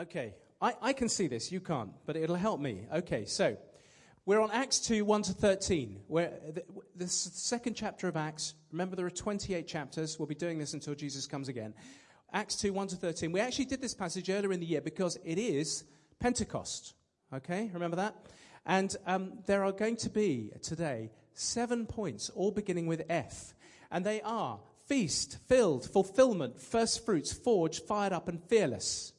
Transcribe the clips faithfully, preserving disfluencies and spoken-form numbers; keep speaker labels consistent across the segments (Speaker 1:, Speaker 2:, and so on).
Speaker 1: Okay, I, I can see this, you can't, but it'll help me. Okay, so we're on Acts two, one to thirteen, where the, the second chapter of Acts. Remember, there are twenty-eight chapters. We'll be doing this until Jesus comes again. Acts two, one to thirteen. We actually did this passage earlier in the year because it is Pentecost. Okay, remember that? And um, there are going to be today seven points, all beginning with F. And they are feast, filled, fulfillment, first fruits, forged, fired up, and fearless.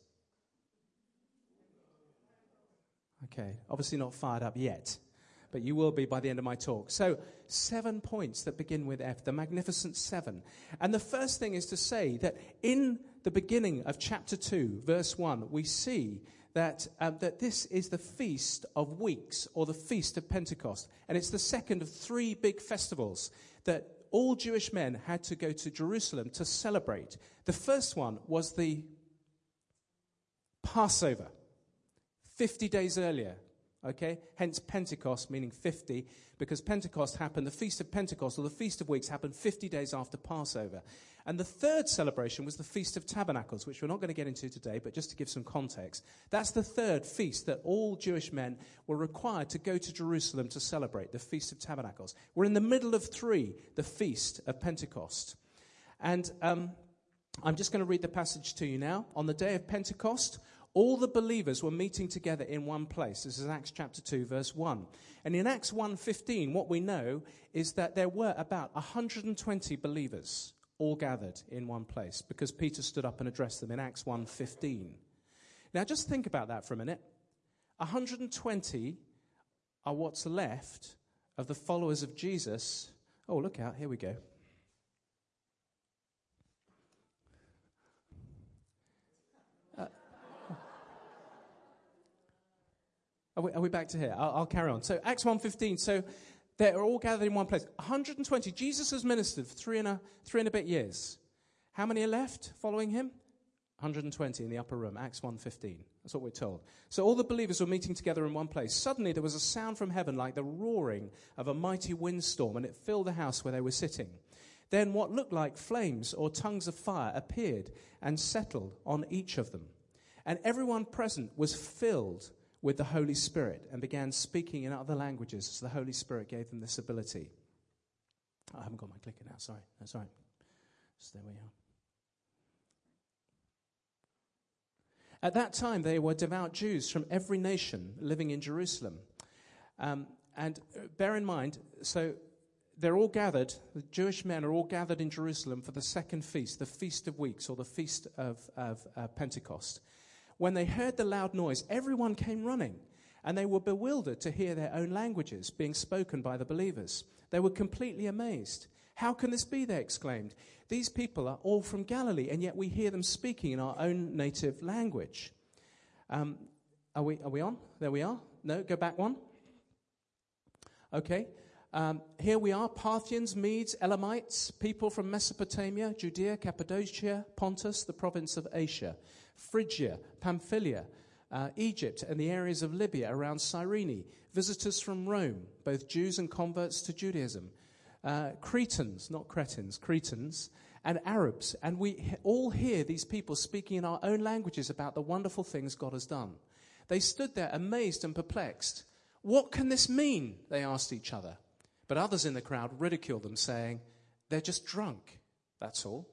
Speaker 1: Okay, obviously not fired up yet, but you will be by the end of my talk. So, seven points that begin with F, the Magnificent Seven. And the first thing is to say that in the beginning of chapter two, verse one, we see that, um, that this is the Feast of Weeks, or the Feast of Pentecost. And it's the second of three big festivals that all Jewish men had to go to Jerusalem to celebrate. The first one was the Passover. fifty days earlier, okay? Hence Pentecost, meaning fifty, because Pentecost happened, the Feast of Pentecost, or the Feast of Weeks, happened fifty days after Passover. And the third celebration was the Feast of Tabernacles, which we're not going to get into today, but just to give some context. That's the third feast that all Jewish men were required to go to Jerusalem to celebrate, the Feast of Tabernacles. We're in the middle of three, the Feast of Pentecost. And um, I'm just going to read the passage to you now. On the day of Pentecost, all the believers were meeting together in one place. This is Acts chapter two, verse one. And in Acts one fifteen, what we know is that there were about one hundred twenty believers all gathered in one place because Peter stood up and addressed them in Acts one fifteen. Now just think about that for a minute. one hundred twenty are what's left of the followers of Jesus. Oh, look out, here we go. Are we, are we back to here? I'll, I'll carry on. So Acts one fifteen, so they're all gathered in one place. one hundred twenty. Jesus has ministered for three and a, three and a bit years. How many are left following him? one hundred twenty in the upper room, Acts one fifteen. That's what we're told. So all the believers were meeting together in one place. Suddenly there was a sound from heaven like the roaring of a mighty windstorm, and it filled the house where they were sitting. Then what looked like flames or tongues of fire appeared and settled on each of them. And everyone present was filled with the Holy Spirit and began speaking in other languages as the Holy Spirit gave them this ability. I haven't got my clicker now, sorry. That's all right. So there we are. At that time, they were devout Jews from every nation living in Jerusalem. Um, and bear in mind, so they're all gathered, the Jewish men are all gathered in Jerusalem for the second feast, the Feast of Weeks, or the Feast of, of uh, Pentecost. When they heard the loud noise, everyone came running, and they were bewildered to hear their own languages being spoken by the believers. They were completely amazed. How can this be, they exclaimed. These people are all from Galilee, and yet we hear them speaking in our own native language. Um, are we, are we on? There we are. No, go back one. Okay. Um, here we are, Parthians, Medes, Elamites, people from Mesopotamia, Judea, Cappadocia, Pontus, the province of Asia, Phrygia, Pamphylia, uh, Egypt, and the areas of Libya around Cyrene, visitors from Rome, both Jews and converts to Judaism, uh, Cretans, not Cretans, Cretans, and Arabs. And we all hear these people speaking in our own languages about the wonderful things God has done. They stood there amazed and perplexed. What can this mean? They asked each other. But others in the crowd ridiculed them, saying, they're just drunk, that's all.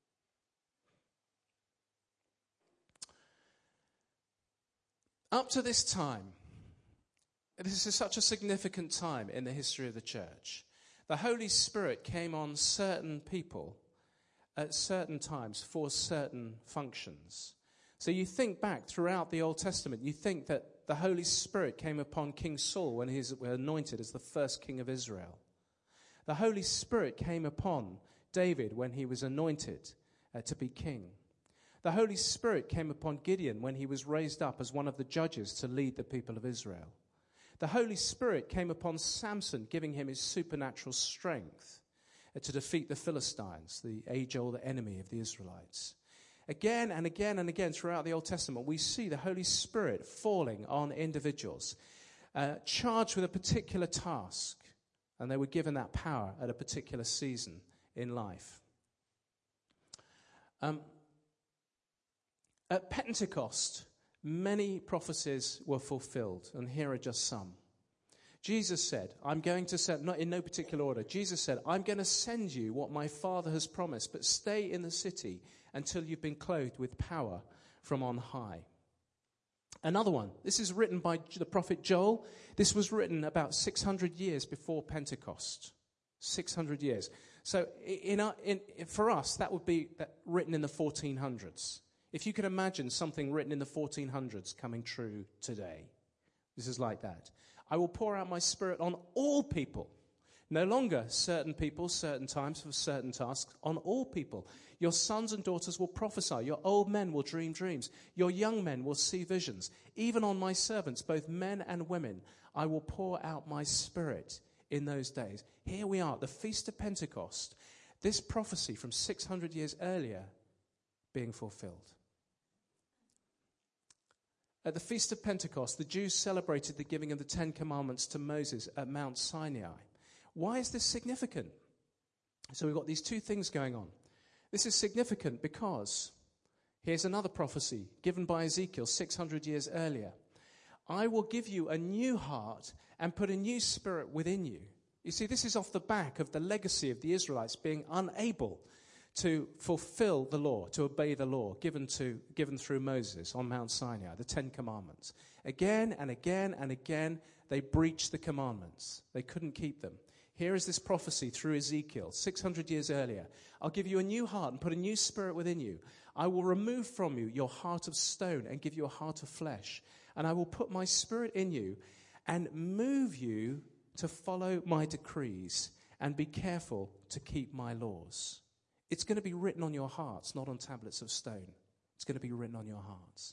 Speaker 1: Up to this time, this is such a significant time in the history of the church. The Holy Spirit came on certain people at certain times for certain functions. So you think back throughout the Old Testament, you think that the Holy Spirit came upon King Saul when he was anointed as the first king of Israel. The Holy Spirit came upon David when he was anointed uh, to be king. The Holy Spirit came upon Gideon when he was raised up as one of the judges to lead the people of Israel. The Holy Spirit came upon Samson, giving him his supernatural strength uh, to defeat the Philistines, the age-old enemy of the Israelites. Again and again and again throughout the Old Testament, we see the Holy Spirit falling on individuals, uh, charged with a particular task, and they were given that power at a particular season in life. Um, at Pentecost, many prophecies were fulfilled, and here are just some. Jesus said, I'm going to send, not in no particular order, Jesus said, I'm going to send you what my Father has promised, but stay in the city until you've been clothed with power from on high. Another one, this is written by the prophet Joel. This was written about six hundred years before Pentecost. six hundred years. So in our, in, for us, that would be written in the fourteen hundreds. If you could imagine something written in the fourteen hundreds coming true today, this is like that. I will pour out my spirit on all people. No longer certain people, certain times for certain tasks, on all people. Your sons and daughters will prophesy. Your old men will dream dreams. Your young men will see visions. Even on my servants, both men and women, I will pour out my spirit in those days. Here we are at the Feast of Pentecost. This prophecy from six hundred years earlier being fulfilled. At the Feast of Pentecost, the Jews celebrated the giving of the Ten Commandments to Moses at Mount Sinai. Why is this significant? So we've got these two things going on. This is significant because here's another prophecy given by Ezekiel six hundred years earlier. I will give you a new heart and put a new spirit within you. You see, this is off the back of the legacy of the Israelites being unable to fulfill the law, to obey the law given to given through Moses on Mount Sinai, the Ten Commandments. Again and again and again, they breached the commandments. They couldn't keep them. Here is this prophecy through Ezekiel, six hundred years earlier. I'll give you a new heart and put a new spirit within you. I will remove from you your heart of stone and give you a heart of flesh. And I will put my spirit in you and move you to follow my decrees and be careful to keep my laws. It's going to be written on your hearts, not on tablets of stone. It's going to be written on your hearts.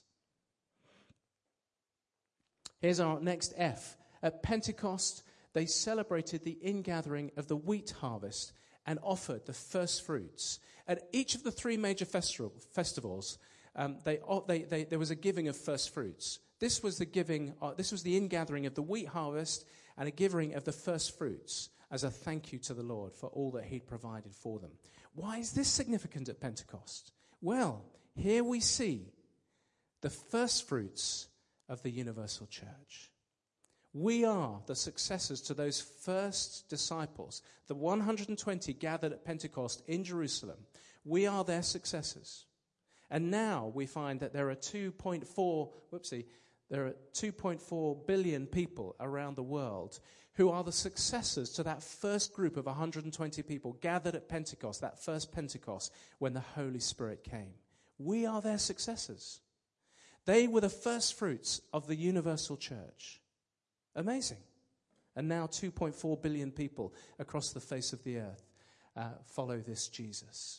Speaker 1: Here's our next F. At Pentecost, they celebrated the ingathering of the wheat harvest and offered the first fruits. At each of the three major festival, festivals, um, they, they, they, there was a giving of first fruits. This was the giving. Uh, this was the ingathering of the wheat harvest and a giving of the first fruits as a thank you to the Lord for all that he'd provided for them. Why is this significant at Pentecost? Well, here we see the first fruits of the universal church. We are the successors to those first disciples, the one hundred twenty gathered at Pentecost in Jerusalem. We are their successors. And now we find that there are two point four, whoopsie, there are two point four billion people around the world who are the successors to that first group of one hundred twenty people gathered at Pentecost, that first Pentecost when the Holy Spirit came. We are their successors. They were the first fruits of the universal church. Amazing. And now two point four billion people across the face of the earth uh, follow this Jesus.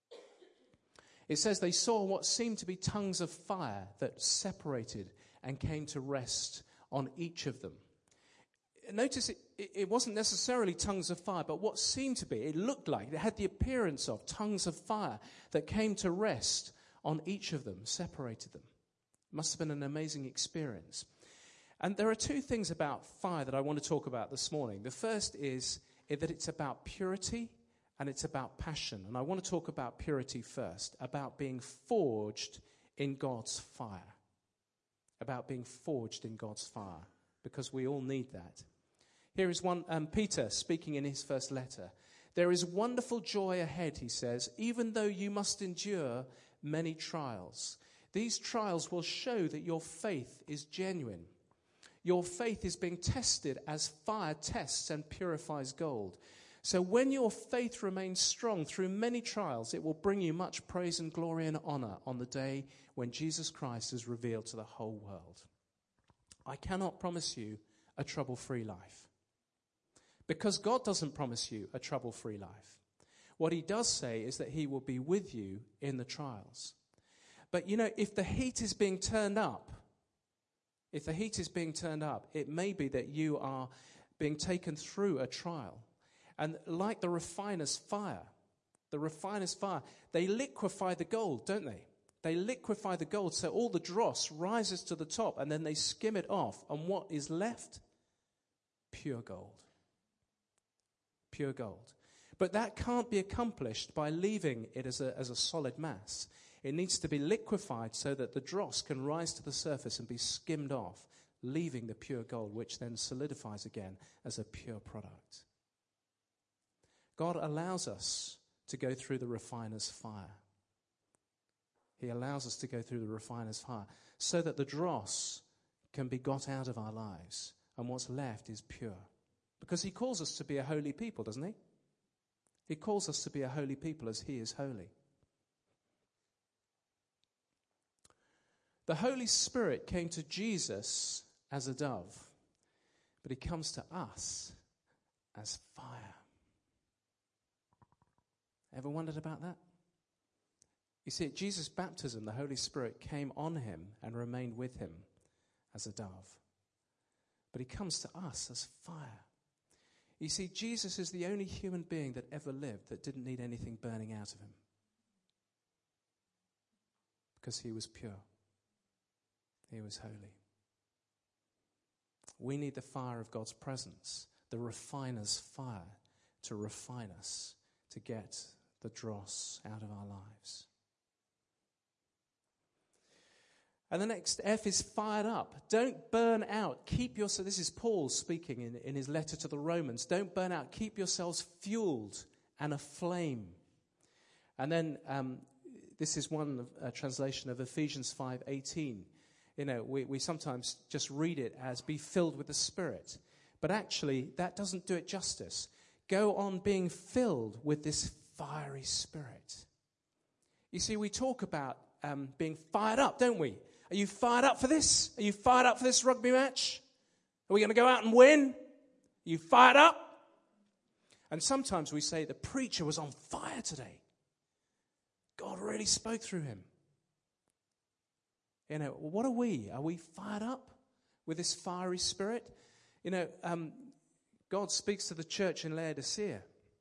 Speaker 1: It says they saw what seemed to be tongues of fire that separated and came to rest on each of them. Notice it, it wasn't necessarily tongues of fire, but what seemed to be, it looked like, it had the appearance of tongues of fire that came to rest on each of them, separated them. Must have been an amazing experience. And there are two things about fire that I want to talk about this morning. The first is that it's about purity and it's about passion. And I want to talk about purity first, about being forged in God's fire. About being forged in God's fire, because we all need that. Here is one, um, Peter speaking in his first letter. There is wonderful joy ahead, he says, even though you must endure many trials. These trials will show that your faith is genuine. Your faith is being tested as fire tests and purifies gold. So when your faith remains strong through many trials, it will bring you much praise and glory and honor on the day when Jesus Christ is revealed to the whole world. I cannot promise you a trouble-free life, because God doesn't promise you a trouble-free life. What he does say is that he will be with you in the trials. But you know, if the heat is being turned up, if the heat is being turned up, it may be that you are being taken through a trial. And like the refiner's fire, the refiner's fire, they liquefy the gold, don't they? They liquefy the gold so all the dross rises to the top and then they skim it off. And what is left? Pure gold. Pure gold. But that can't be accomplished by leaving it as a, as a solid mass. It needs to be liquefied so that the dross can rise to the surface and be skimmed off, leaving the pure gold, which then solidifies again as a pure product. God allows us to go through the refiner's fire. He allows us to go through the refiner's fire so that the dross can be got out of our lives and what's left is pure. Because he calls us to be a holy people, doesn't he? He calls us to be a holy people as he is holy. The Holy Spirit came to Jesus as a dove, but he comes to us as fire. Ever wondered about that? You see, at Jesus' baptism, the Holy Spirit came on him and remained with him as a dove. But he comes to us as fire. You see, Jesus is the only human being that ever lived that didn't need anything burning out of him. Because he was pure. He was holy. We need the fire of God's presence, the refiner's fire, to refine us, to get the dross out of our lives. And the next F is fired up. Don't burn out. Keep yourself, this is Paul speaking in, in his letter to the Romans. Don't burn out. Keep yourselves fueled and aflame. And then um, this is one uh, translation of Ephesians five eighteen. You know, we, we sometimes just read it as be filled with the Spirit. But actually, that doesn't do it justice. Go on being filled with this fiery Spirit. You see, we talk about um, being fired up, don't we? Are you fired up for this? Are you fired up for this rugby match? Are we going to go out and win? Are you fired up? And sometimes we say the preacher was on fire today. God really spoke through him. You know, what are we? Are we fired up with this fiery Spirit? You know, um, God speaks to the church in Laodicea.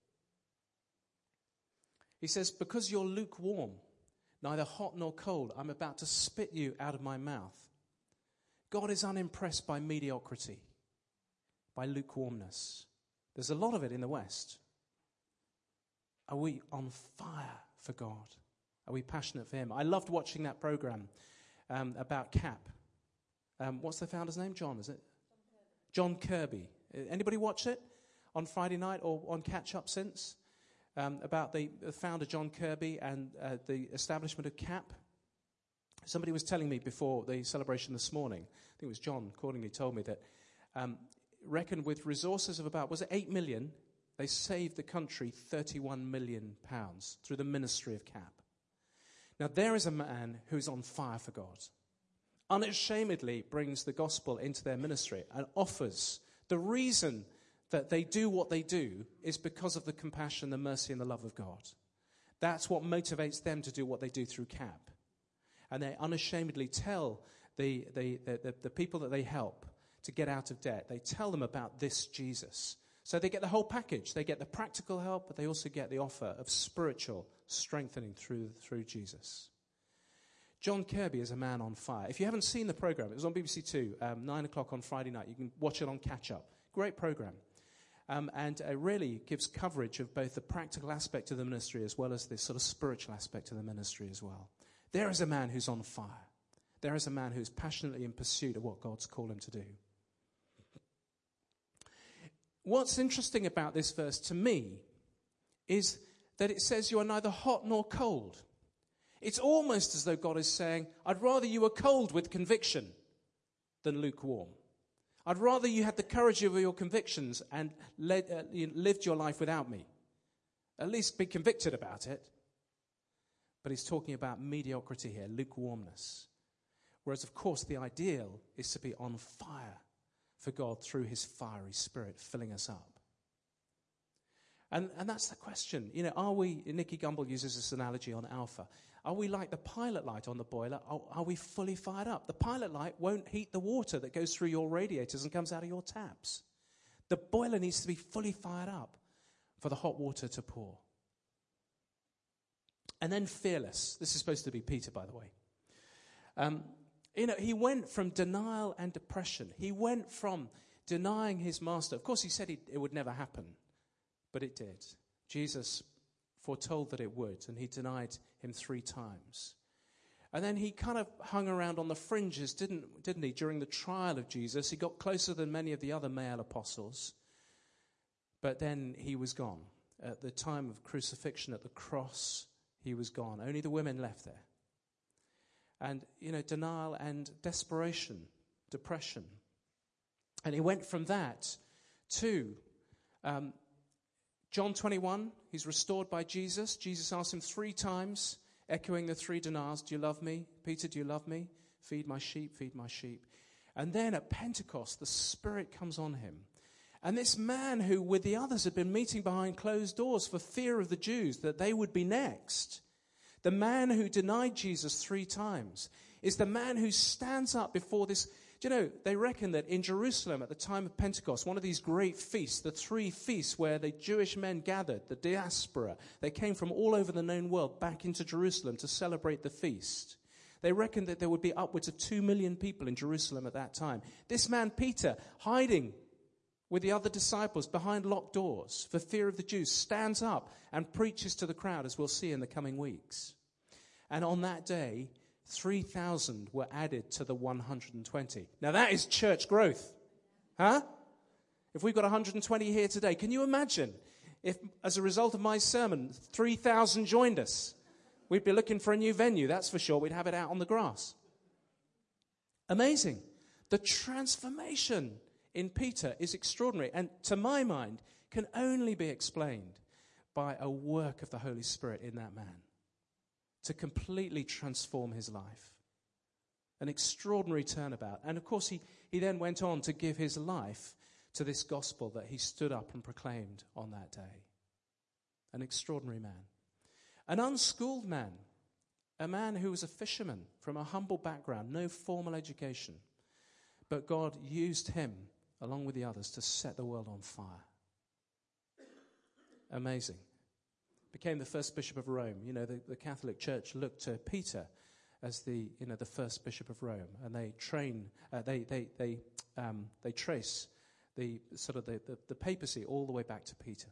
Speaker 1: He says, because you're lukewarm, neither hot nor cold, I'm about to spit you out of my mouth. God is unimpressed by mediocrity, by lukewarmness. There's a lot of it in the West. Are we on fire for God? Are we passionate for him? I loved watching that program um, about C A P. Um, what's the founder's name? John, is it? John Kirby. Anybody watch it on Friday night or on catch-up since? Um, about the, the founder, John Kirby, and uh, the establishment of C A P. Somebody was telling me before the celebration this morning, I think it was John accordingly told me that, um, reckoned with resources of about, was it eight million? They saved the country thirty-one million pounds through the ministry of C A P. Now there is a man who's on fire for God. Unashamedly brings the gospel into their ministry and offers the reason that they do what they do is because of the compassion, the mercy, and the love of God. That's what motivates them to do what they do through C A P. And they unashamedly tell the, the, the, the, the people that they help to get out of debt, they tell them about this Jesus. So they get the whole package. They get the practical help, but they also get the offer of spiritual strengthening through, through Jesus. John Kirby is a man on fire. If you haven't seen the program, it was on B B C Two, um, nine o'clock on Friday night. You can watch it on catch-up. Great program. Um, and it really gives coverage of both the practical aspect of the ministry as well as the sort of spiritual aspect of the ministry as well. There is a man who's on fire. There is a man who's passionately in pursuit of what God's called him to do. What's interesting about this verse to me is that it says you are neither hot nor cold. It's almost as though God is saying, I'd rather you were cold with conviction than lukewarm. I'd rather you had the courage of your convictions and led, uh, lived your life without me. At least be convicted about it. But he's talking about mediocrity here, lukewarmness. Whereas, of course, the ideal is to be on fire for God through his fiery Spirit filling us up. And, and that's the question. You know, are we, Nicky Gumbel uses this analogy on Alpha, are we like the pilot light on the boiler? Are, are we fully fired up? The pilot light won't heat the water that goes through your radiators and comes out of your taps. The boiler needs to be fully fired up for the hot water to pour. And then fearless. This is supposed to be Peter, by the way. Um, you know, he went from denial and depression. He went from denying his master. Of course, he said it would never happen, but it did. Jesus foretold that it would, and he denied him three times. And then he kind of hung around on the fringes, didn't, didn't he, during the trial of Jesus. He got closer than many of the other male apostles. But then he was gone. At the time of crucifixion at the cross, he was gone. Only the women left there. And, you know, denial and desperation, depression. And he went from that to um, John twenty-one. He's restored by Jesus. Jesus asked him three times, echoing the three denials, do you love me? Peter, do you love me? Feed my sheep, feed my sheep. And then at Pentecost, the Spirit comes on him. And this man who, with the others, had been meeting behind closed doors for fear of the Jews, that they would be next, the man who denied Jesus three times, is the man who stands up before this. Do you know, they reckon that in Jerusalem at the time of Pentecost, one of these great feasts, the three feasts where the Jewish men gathered, the diaspora, they came from all over the known world back into Jerusalem to celebrate the feast. They reckon that there would be upwards of two million people in Jerusalem at that time. This man, Peter, hiding with the other disciples behind locked doors for fear of the Jews, stands up and preaches to the crowd, as we'll see in the coming weeks. And on that day, three thousand were added to the one hundred twenty. Now that is church growth. Huh? If we've got one hundred twenty here today, can you imagine if, as a result of my sermon, three thousand joined us? We'd be looking for a new venue, that's for sure. We'd have it out on the grass. Amazing. The transformation in Peter is extraordinary, and to my mind, can only be explained by a work of the Holy Spirit in that man to completely transform his life. An extraordinary turnabout. And of course, he, he then went on to give his life to this gospel that he stood up and proclaimed on that day. An extraordinary man. An unschooled man. A man who was a fisherman from a humble background, no formal education. But God used him, along with the others, to set the world on fire. Amazing. Became the first bishop of Rome. You know, the, the Catholic Church looked to Peter as the, you know, the first bishop of Rome, and they train, uh, they they they um, they trace the sort of the, the the papacy all the way back to Peter.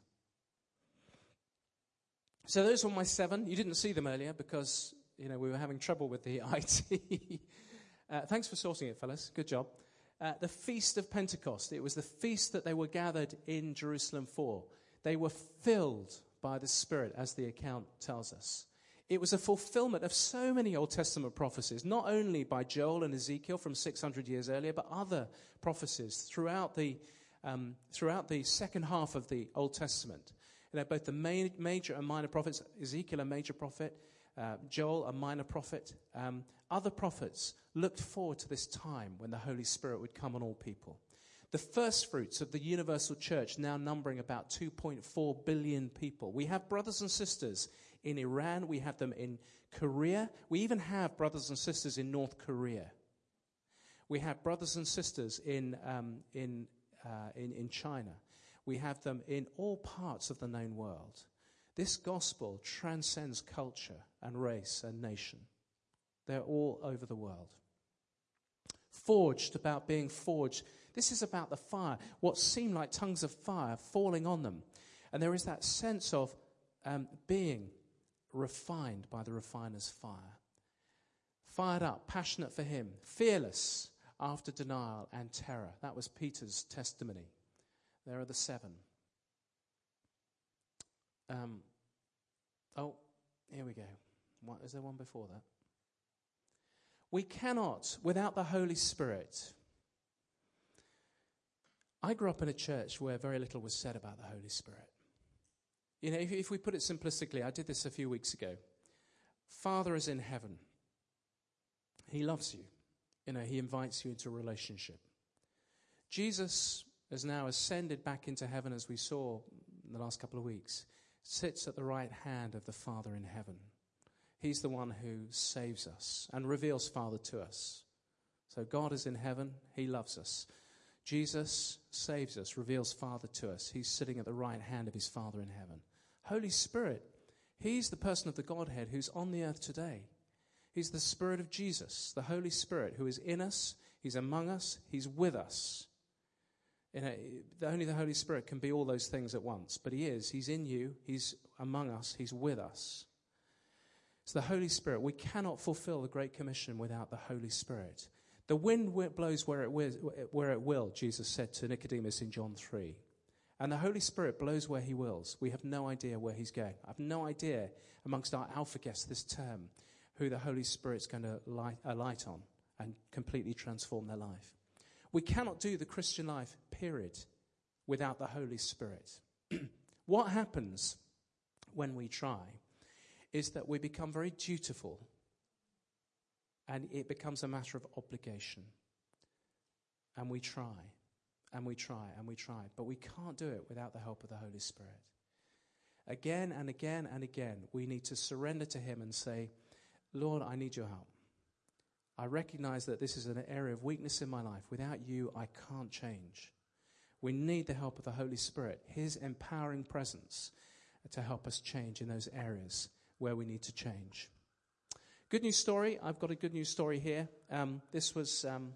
Speaker 1: So those were my seven. You didn't see them earlier because, you know, we were having trouble with the I T. uh, thanks for sorting it, fellas. Good job. Uh, the Feast of Pentecost. It was the feast that they were gathered in Jerusalem for. They were filled by the Spirit, as the account tells us. It was a fulfillment of so many Old Testament prophecies, not only by Joel and Ezekiel from six hundred years earlier, but other prophecies throughout the um, throughout the second half of the Old Testament. You know, both the main, major and minor prophets, Ezekiel a major prophet, uh, Joel a minor prophet, um, other prophets looked forward to this time when the Holy Spirit would come on all people. The first fruits of the universal church now numbering about two point four billion people. We have brothers and sisters in Iran. We have them in Korea. We even have brothers and sisters in North Korea. We have brothers and sisters in um, in, uh, in in China. We have them in all parts of the known world. This gospel transcends culture and race and nation. They're all over the world. Forged, about being forged. This is about the fire, what seemed like tongues of fire falling on them. And there is that sense of um, being refined by the refiner's fire. Fired up, passionate for him, fearless after denial and terror. That was Peter's testimony. There are the seven. Um, oh, here we go. What, is there one before that? We cannot, without the Holy Spirit. I grew up in a church where very little was said about the Holy Spirit. You know, if, if we put it simplistically, I did this a few weeks ago. Father is in heaven. He loves you. You know, he invites you into a relationship. Jesus has now ascended back into heaven, as we saw in the last couple of weeks, sits at the right hand of the Father in heaven. He's the one who saves us and reveals Father to us. So God is in heaven. He loves us. Jesus saves us, reveals Father to us. He's sitting at the right hand of his Father in heaven. Holy Spirit, he's the person of the Godhead who's on the earth today. He's the Spirit of Jesus, the Holy Spirit, who is in us. He's among us. He's with us. You know, only the Holy Spirit can be all those things at once. But he is. He's in you. He's among us. He's with us. It's the Holy Spirit. We cannot fulfill the Great Commission without the Holy Spirit. The wind blows where it will, where it will, Jesus said to Nicodemus in John three. And the Holy Spirit blows where he wills. We have no idea where he's going. I have no idea, amongst our alpha guests this term, who the Holy Spirit's going to light, alight on and completely transform their life. We cannot do the Christian life, period, without the Holy Spirit. What happens when we try is that we become very dutiful, and it becomes a matter of obligation. And we try, and we try, and we try. But we can't do it without the help of the Holy Spirit. Again and again and again, we need to surrender to him and say, Lord, I need your help. I recognize that this is an area of weakness in my life. Without you, I can't change. We need the help of the Holy Spirit, his empowering presence, to help us change in those areas where we need to change. Good news story. I've got a good news story here. Um, this was um,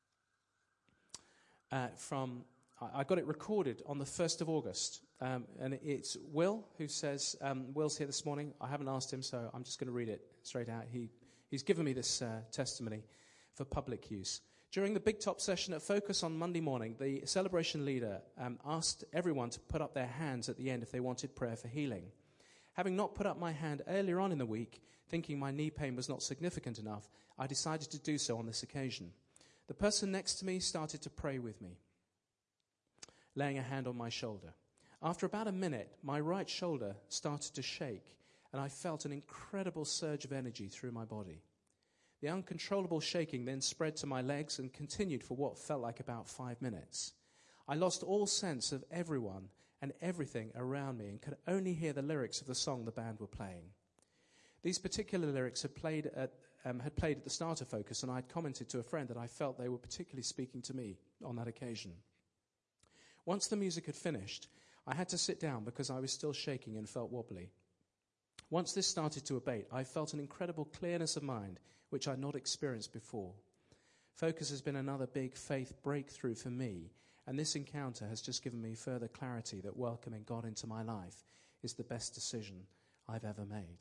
Speaker 1: uh, from, I got it recorded on the first of August. Um, and it's Will who says, um, Will's here this morning. I haven't asked him, so I'm just going to read it straight out. He He's given me this uh, testimony for public use. During the Big Top session at Focus on Monday morning, the celebration leader um, asked everyone to put up their hands at the end if they wanted prayer for healing. Having not put up my hand earlier on in the week, thinking my knee pain was not significant enough, I decided to do so on this occasion. The person next to me started to pray with me, laying a hand on my shoulder. After about a minute, my right shoulder started to shake, and I felt an incredible surge of energy through my body. The uncontrollable shaking then spread to my legs and continued for what felt like about five minutes. I lost all sense of everyone and everything around me and could only hear the lyrics of the song the band were playing. These particular lyrics had played at, um, had played at the start of Focus, and I'd commented to a friend that I felt they were particularly speaking to me on that occasion. Once the music had finished, I had to sit down because I was still shaking and felt wobbly. Once this started to abate, I felt an incredible clearness of mind, which I'd not experienced before. Focus has been another big faith breakthrough for me, and this encounter has just given me further clarity that welcoming God into my life is the best decision I've ever made.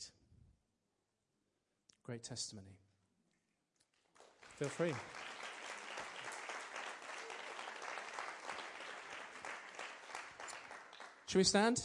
Speaker 1: Great testimony. Feel free. Shall we stand?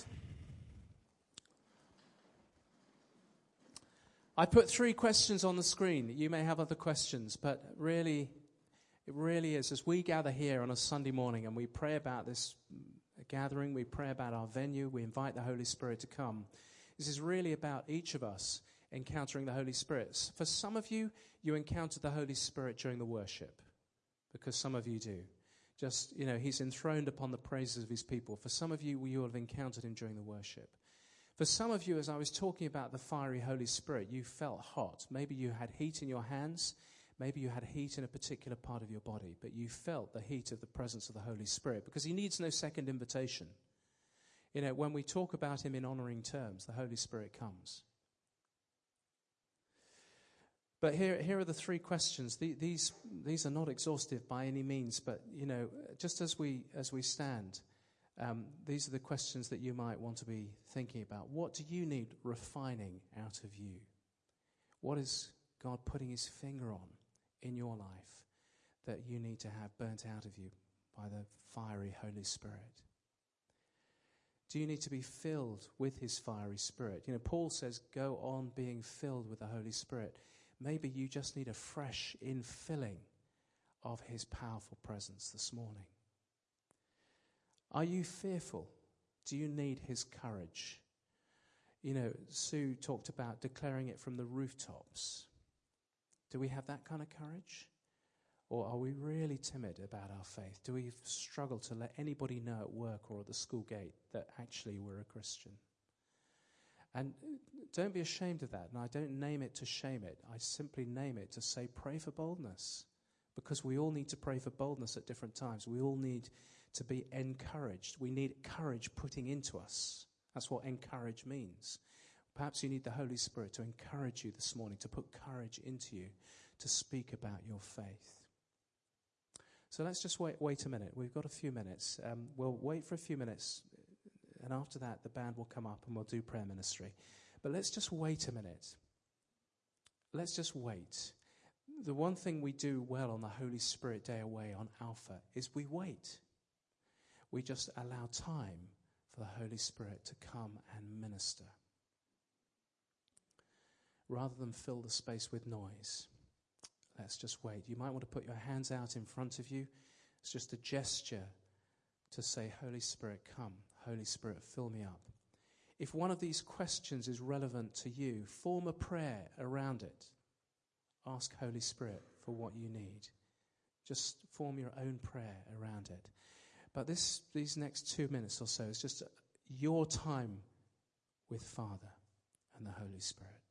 Speaker 1: I put three questions on the screen. You may have other questions, but really, it really is. As we gather here on a Sunday morning and we pray about this gathering, we pray about our venue, we invite the Holy Spirit to come. This is really about each of us encountering the Holy Spirit. For some of you, you encountered the Holy Spirit during the worship, because some of you do. Just, you know, he's enthroned upon the praises of his people. For some of you, you will have encountered him during the worship. For some of you, as I was talking about the fiery Holy Spirit, you felt hot. Maybe you had heat in your hands. Maybe you had heat in a particular part of your body. But you felt the heat of the presence of the Holy Spirit, because he needs no second invitation. You know, when we talk about him in honoring terms, the Holy Spirit comes. But here, here are the three questions. The, these, these are not exhaustive by any means, but, you know, just as we, as we stand, Um, these are the questions that you might want to be thinking about. What do you need refining out of you? What is God putting his finger on in your life that you need to have burnt out of you by the fiery Holy Spirit? Do you need to be filled with his fiery Spirit? You know, Paul says, go on being filled with the Holy Spirit. Maybe you just need a fresh infilling of his powerful presence this morning. Are you fearful? Do you need his courage? You know, Sue talked about declaring it from the rooftops. Do we have that kind of courage? Or are we really timid about our faith? Do we struggle to let anybody know at work or at the school gate that actually we're a Christian? And don't be ashamed of that. And I don't name it to shame it. I simply name it to say, pray for boldness. Because we all need to pray for boldness at different times. We all need to be encouraged. We need courage putting into us. That's what encourage means. Perhaps you need the Holy Spirit to encourage you this morning, to put courage into you, to speak about your faith. So let's just wait wait a minute. We've got a few minutes. Um, we'll wait for a few minutes, and after that the band will come up and we'll do prayer ministry. But let's just wait a minute let's just wait. The one thing we do well on the Holy Spirit Day Away on Alpha is we wait. We just allow time for the Holy Spirit to come and minister, rather than fill the space with noise. Let's just wait. You might want to put your hands out in front of you. It's just a gesture to say, Holy Spirit, come. Holy Spirit, fill me up. If one of these questions is relevant to you, form a prayer around it. Ask Holy Spirit for what you need. Just form your own prayer around it. But this, these next two minutes or so is just your time with Father and the Holy Spirit.